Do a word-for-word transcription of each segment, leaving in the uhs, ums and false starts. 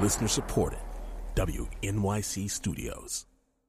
Listener supported. W N Y C Studios.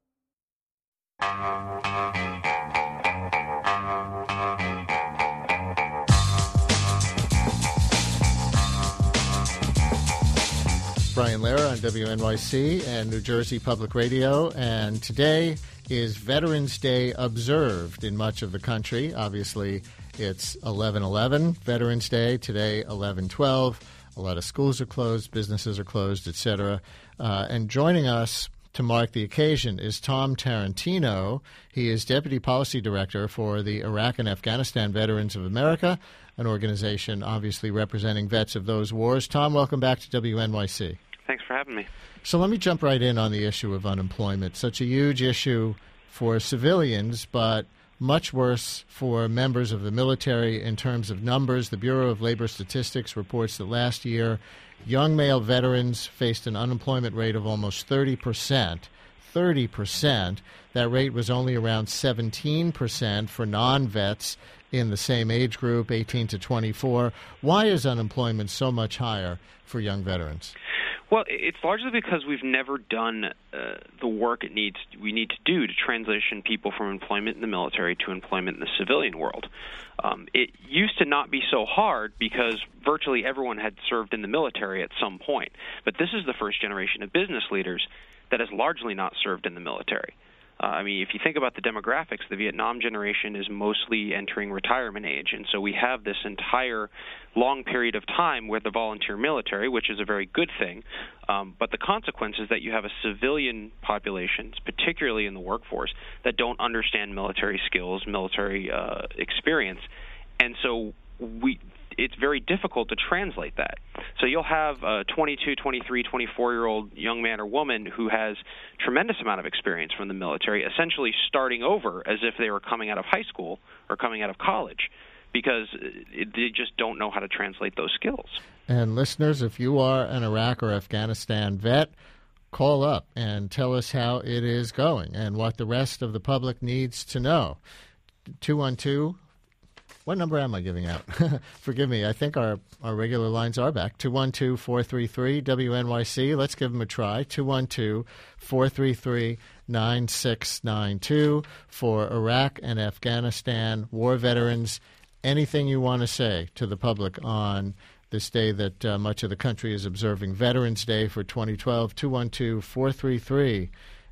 Brian Lehrer on W N Y C and New Jersey Public Radio, and today is Veterans Day observed in much of the country. Obviously, it's eleven eleven, Veterans Day, today eleven twelve. A lot of schools are closed, businesses are closed, et cetera. Uh, and joining us to mark the occasion is Tom Tarantino. He is Deputy Policy Director for the Iraq and Afghanistan Veterans of America, an organization obviously representing vets of those wars. Tom, welcome back to W N Y C. Thanks for having me. So let me jump right in on the issue of unemployment. Such a huge issue for civilians, but much worse for members of the military in terms of numbers. The Bureau of Labor Statistics reports that last year, young male veterans faced an unemployment rate of almost thirty percent. thirty percent. That rate was only around seventeen percent for non-vets in the same age group, eighteen to twenty-four. Why is unemployment so much higher for young veterans? Well, it's largely because we've never done uh, the work it needs we need to do to transition people from employment in the military to employment in the civilian world. Um, it used to not be so hard because virtually everyone had served in the military at some point. But this is the first generation of business leaders that has largely not served in the military. Uh, I mean, if you think about the demographics, the Vietnam generation is mostly entering retirement age, and so we have this entire long period of time with the volunteer military, which is a very good thing, um, but the consequence is that you have a civilian population, particularly in the workforce, that don't understand military skills, military uh, experience, and so we it's very difficult to translate that. So you'll have a twenty-two, twenty-three, twenty-four-year-old young man or woman who has tremendous amount of experience from the military, essentially starting over as if they were coming out of high school or coming out of college, because it, they just don't know how to translate those skills. And listeners, if you are an Iraq or Afghanistan vet, call up and tell us how it is going and what the rest of the public needs to know. two one two What number am I giving out? Forgive me. I think our, our regular lines are back. two one two, four three three, W N Y C. Let's give them a try. two one two, four three three, nine six nine two for Iraq and Afghanistan war veterans. Anything you want to say to the public on this day that uh, much of the country is observing, Veterans Day for twenty twelve, two one two, four three three,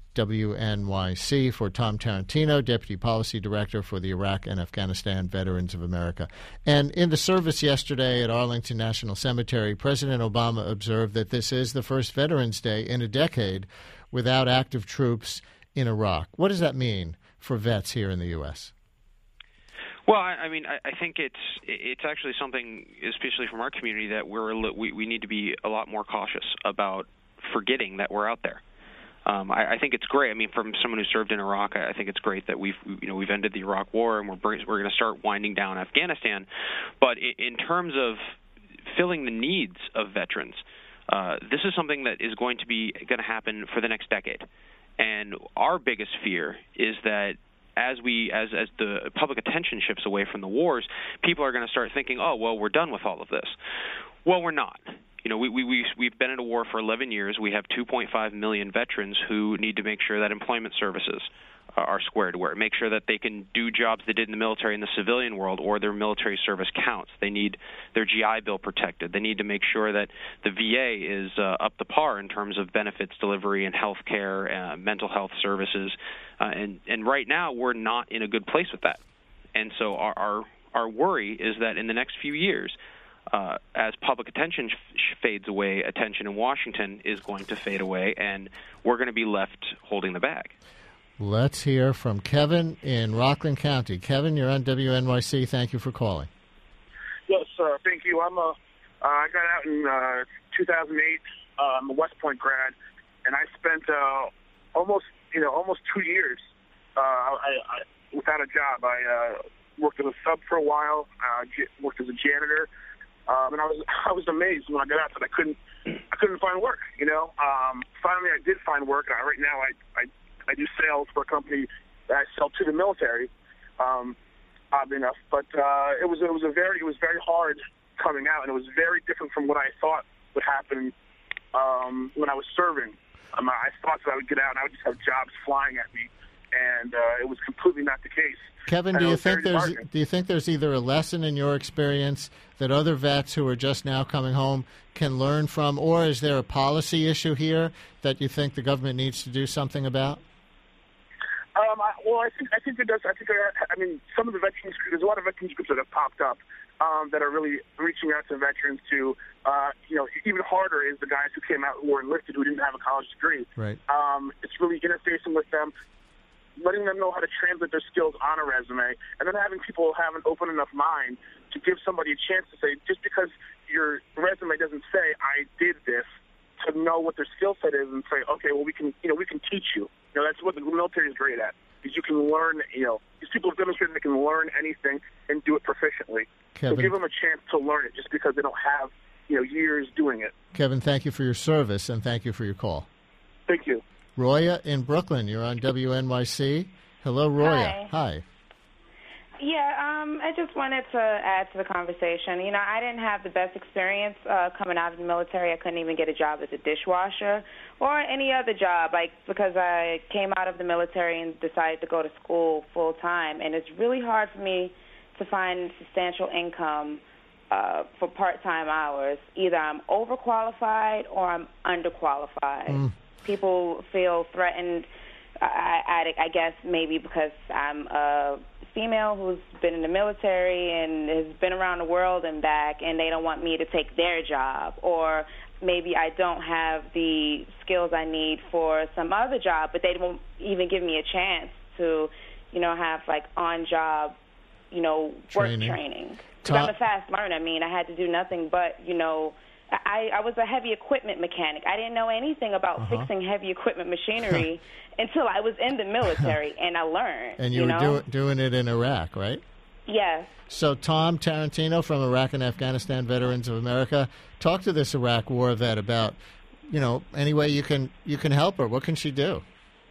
W N Y C for Tom Tarantino, Deputy Policy Director for the Iraq and Afghanistan Veterans of America. And in the service yesterday at Arlington National Cemetery, President Obama observed that this is the first Veterans Day in a decade without active troops in Iraq. What does that mean for vets here in the U S? Well, I, I mean, I, I think it's it's actually something, especially from our community, that we're we, we need to be a lot more cautious about forgetting that we're out there. Um, I, I think it's great. I mean, from someone who served in Iraq, I, I think it's great that we've you know we've ended the Iraq War and we're we're going to start winding down Afghanistan. But in, in terms of filling the needs of veterans, uh, this is something that is going to be going to happen for the next decade. And our biggest fear is that as we as as the public attention shifts away from the wars, people are going to start thinking, oh, well, we're done with all of this. Well, we're not. You know, we, we, we, we've been in a war for eleven years. We have two point five million veterans who need to make sure that employment services uh, are squared away, make sure that they can do jobs they did in the military in the civilian world or their military service counts. They need their G I Bill protected. They need to make sure that the V A is uh, up to par in terms of benefits delivery and health care, uh, mental health services. Uh, and, and right now, we're not in a good place with that. And so our, our, our worry is that in the next few years, Uh, as public attention sh- fades away, attention in Washington is going to fade away, and we're going to be left holding the bag. Let's hear from Kevin in Rockland County. Kevin, you're on W N Y C. Thank you for calling. Yes, sir. Thank you. I'm a, uh, I got out in uh, two thousand eight. Uh, I'm a West Point grad, and I spent uh, almost, you know, almost two years uh, I, I, without a job. I uh, worked as a sub for a while, uh, j- worked as a janitor. Um, and I was I was amazed when I got out that I couldn't I couldn't find work. You know, um, finally I did find work. And I, right now I, I I do sales for a company that I sell to the military. Um, oddly enough, but uh, it was it was a very it was very hard coming out, and it was very different from what I thought would happen um, when I was serving. Um, I thought that I would get out and I would just have jobs flying at me, and uh, it was completely not the case. Kevin, do you think there's do you think there's either a lesson in your experience that other vets who are just now coming home can learn from, or is there a policy issue here that you think the government needs to do something about? Um, I, well, I think I think it does. I think there, I mean, some of the veterans there's a lot of veterans groups that have popped up um, that are really reaching out to veterans to, uh, you know, even harder is the guys who came out who were enlisted who didn't have a college degree. Right. Um, it's really interfacing with them, letting them know how to translate their skills on a resume, and then having people have an open enough mind to give somebody a chance to say, just because your resume doesn't say I did this, to know what their skill set is and say, okay, well, we can, you know, we can teach you. You know, that's what the military is great at, is you can learn, you know, these people have demonstrated they can learn anything and do it proficiently. Kevin, so give them a chance to learn it just because they don't have, you know, years doing it. Kevin, thank you for your service, and thank you for your call. Thank you. Roya in Brooklyn, you're on W N Y C. Hello, Roya. Hi. Hi. Yeah, um, I just wanted to add to the conversation. You know, I didn't have the best experience uh, coming out of the military. I couldn't even get a job as a dishwasher or any other job, like because I came out of the military and decided to go to school full time. And it's really hard for me to find substantial income uh, for part-time hours. Either I'm overqualified or I'm underqualified. Mm. People feel threatened. I, I, I guess maybe because I'm a female who's been in the military and has been around the world and back, and they don't want me to take their job. Or maybe I don't have the skills I need for some other job, but they won't even give me a chance to, you know, have like on-job, you know, work training. training. Because I'm a fast learner. I mean, I had to do nothing but, you know, I, I was a heavy equipment mechanic. I didn't know anything about uh-huh. fixing heavy equipment machinery until I was in the military, and I learned. And you, you were know? do, doing it in Iraq, right? Yes. So Tom Tarantino from Iraq and Afghanistan Veterans of America, talk to this Iraq war vet about, you know, any way you can you can help her. What can she do?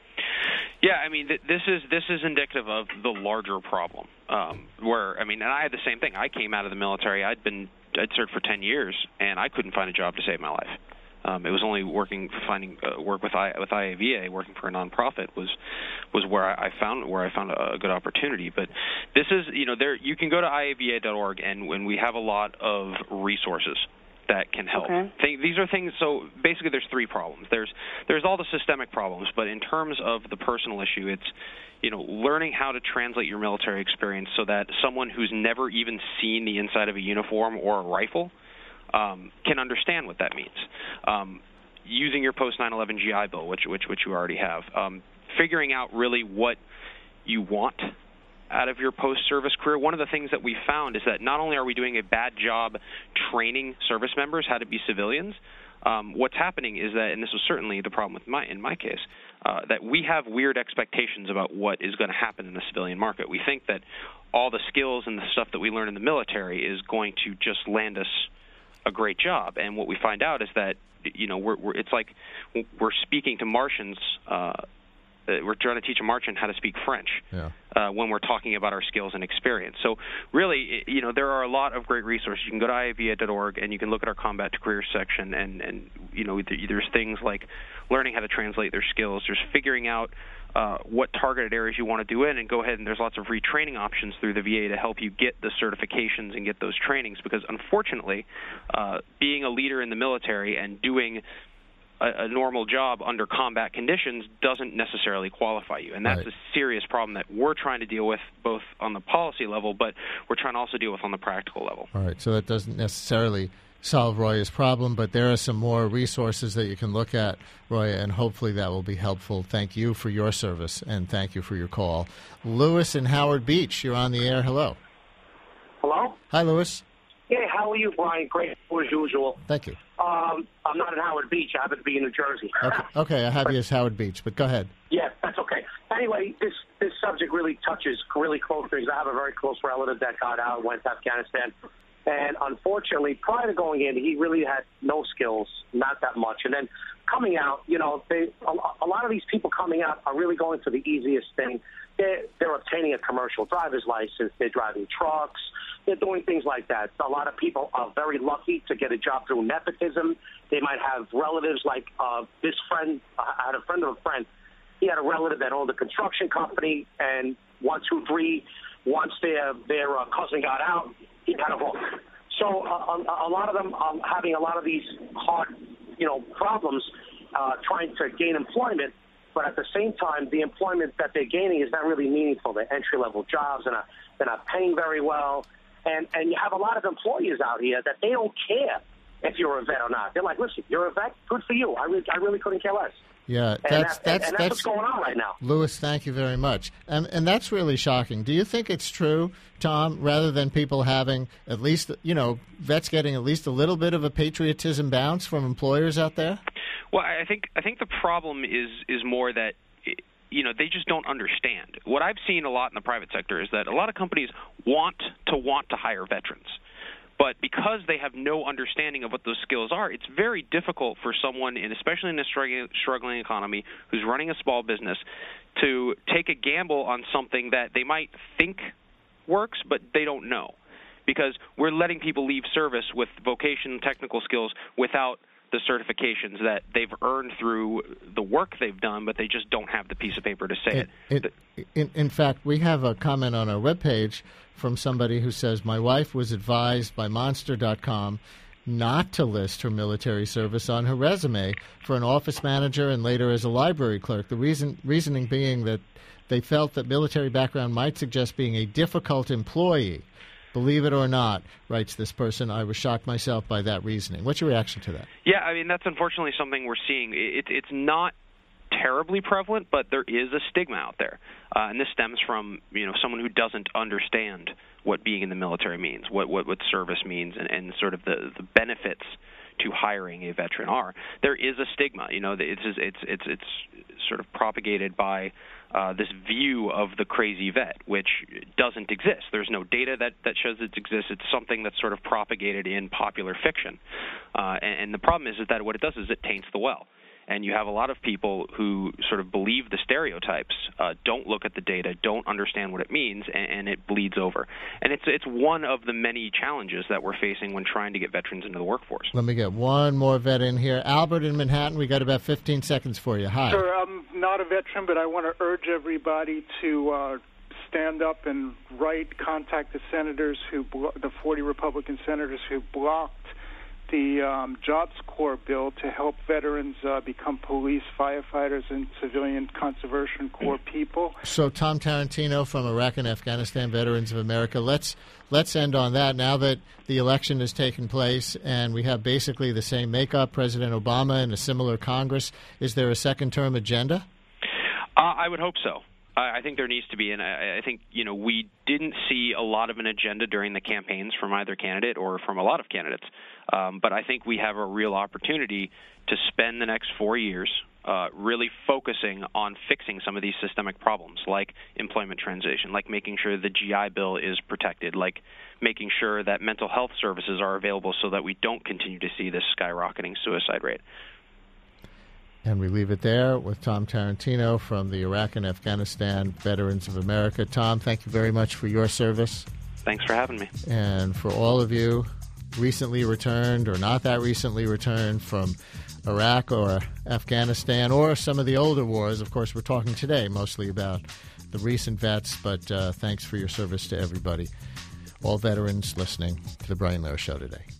Yeah, I mean, th- this is this is indicative of the larger problem. Um, where I mean, and I had the same thing. I came out of the military. I'd been I'd served for ten years, and I couldn't find a job to save my life. Um, it was only working, finding uh, work with I, with I A V A, working for a nonprofit was was where I, I found where I found a, a good opportunity. But this is, you know, there you can go to I A V A dot org, and when we have a lot of resources that can help. Okay. Th- these are things. So basically, there's three problems. There's there's all the systemic problems, but in terms of the personal issue, it's, you know, learning how to translate your military experience so that someone who's never even seen the inside of a uniform or a rifle um, can understand what that means. Um, using your post nine eleven G I Bill, which which which you already have, um, figuring out really what you want out of your post-service career. One of the things that we found is that not only are we doing a bad job training service members how to be civilians, um, what's happening is that, and this was certainly the problem with my in my case, uh, that we have weird expectations about what is going to happen in the civilian market. We think that all the skills and the stuff that we learn in the military is going to just land us a great job. And what we find out is that, you know, we're, we're it's like we're speaking to Martians. Uh, we're trying to teach a Martian how to speak French yeah. uh, when we're talking about our skills and experience. So really, you know, there are a lot of great resources. You can go to I A V A dot org and you can look at our Combat to Career section, and, and you know, there's things like learning how to translate their skills. There's figuring out uh, what targeted areas you want to do in, and go ahead and there's lots of retraining options through the V A to help you get the certifications and get those trainings, because unfortunately, uh, being a leader in the military and doing a, a normal job under combat conditions doesn't necessarily qualify you. And that's right. a serious problem that we're trying to deal with both on the policy level, but we're trying to also deal with on the practical level. All right, so that doesn't necessarily solve Roya's problem, but there are some more resources that you can look at, Roya, and hopefully that will be helpful. Thank you for your service, and thank you for your call. Lewis in Howard Beach, you're on the air. Hello. Hello? Hi, Lewis. Hey, how are you, Brian? Great, as usual. Thank you. Um, I'm not in Howard Beach. I happen to be in New Jersey. Okay, okay I have you as Howard Beach, but go ahead. Yeah, that's okay. Anyway, this, this subject really touches really close things. I have a very close relative that got out and went to Afghanistan. And unfortunately, prior to going in, he really had no skills, not that much. And then coming out, you know, they, a, a lot of these people coming out are really going for the easiest thing. They're, they're obtaining a commercial driver's license. They're driving trucks. They're doing things like that. A lot of people are very lucky to get a job through nepotism. They might have relatives like uh, this friend. I had a friend of a friend. He had a relative that owned a construction company, and one, two, three, once their, their uh, cousin got out, he had a hook. So uh, a, a lot of them are having a lot of these hard, you know, problems uh, trying to gain employment, but at the same time, the employment that they're gaining is not really meaningful. They're entry-level jobs, and they're not paying very well. And, and you have a lot of employers out here that they don't care if you're a vet or not. They're like, listen, you're a vet? Good for you. I really, I really couldn't care less. Yeah, and that's that, that's and, and that's, that's what's going on right now. Louis, thank you very much. And and that's really shocking. Do you think it's true, Tom, rather than people having at least, you know, vets getting at least a little bit of a patriotism bounce from employers out there? Well, I think I think the problem is is more that, you know, they just don't understand. What I've seen a lot in the private sector is that a lot of companies want to want to hire veterans. But because they have no understanding of what those skills are, it's very difficult for someone, in, especially in a struggling, struggling economy, who's running a small business, to take a gamble on something that they might think works, but they don't know. Because we're letting people leave service with vocation and technical skills without the certifications that they've earned through the work they've done, but they just don't have the piece of paper to say it. it, it in, in fact, we have a comment on our webpage from somebody who says, my wife was advised by Monster dot com not to list her military service on her resume for an office manager and later as a library clerk. The reason reasoning being that they felt that military background might suggest being a difficult employee. Believe it or not, writes this person, I was shocked myself by that reasoning. What's your reaction to that? Yeah, I mean, that's unfortunately something we're seeing. It, it's not terribly prevalent, but there is a stigma out there. Uh, and this stems from, you know, someone who doesn't understand what being in the military means, what what, what service means, and, and sort of the, the benefits to hiring a veteran are. There is a stigma. You know, it's it's it's it's sort of propagated by uh, this view of the crazy vet, which doesn't exist. There's no data that, that shows it exists. It's something that's sort of propagated in popular fiction. Uh, and, and the problem is, is that what it does is it taints the well. And you have a lot of people who sort of believe the stereotypes, uh, don't look at the data, don't understand what it means, and, and it bleeds over. And it's it's one of the many challenges that we're facing when trying to get veterans into the workforce. Let me get one more vet in here. Albert in Manhattan, we got about fifteen seconds for you. Hi. Sir, I'm not a veteran, but I want to urge everybody to uh, stand up and write, contact the senators who, blo- the forty Republican senators who blocked the um, Jobs Corps bill to help veterans uh, become police, firefighters, and civilian conservation corps people. So, Tom Tarantino from Iraq and Afghanistan Veterans of America, let's let's end on that. Now that the election has taken place and we have basically the same makeup, President Obama and a similar Congress, is there a second-term agenda? Uh, I would hope so. I think there needs to be, and I think, you know, we didn't see a lot of an agenda during the campaigns from either candidate or from a lot of candidates. Um, but I think we have a real opportunity to spend the next four years uh, really focusing on fixing some of these systemic problems, like employment transition, like making sure the G I Bill is protected, like making sure that mental health services are available so that we don't continue to see this skyrocketing suicide rate. And we leave it there with Tom Tarantino from the Iraq and Afghanistan Veterans of America. Tom, thank you very much for your service. Thanks for having me. And for all of you recently returned or not that recently returned from Iraq or Afghanistan or some of the older wars, of course, we're talking today mostly about the recent vets, but uh, thanks for your service to everybody, all veterans listening to The Brian Lohrer Show today.